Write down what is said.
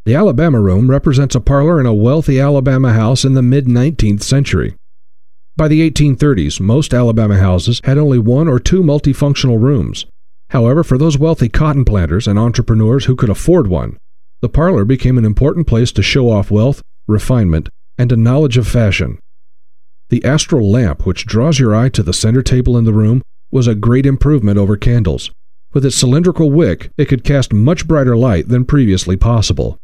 The Alabama Room represents a parlor in a wealthy Alabama house in the mid-19th century. By the 1830s, most Alabama houses had only one or two multifunctional rooms. However, for those wealthy cotton planters and entrepreneurs who could afford one, the parlor became an important place to show off wealth, refinement, and a knowledge of fashion. The astral lamp, which draws your eye to the center table in the room, was a great improvement over candles. With its cylindrical wick, it could cast much brighter light than previously possible.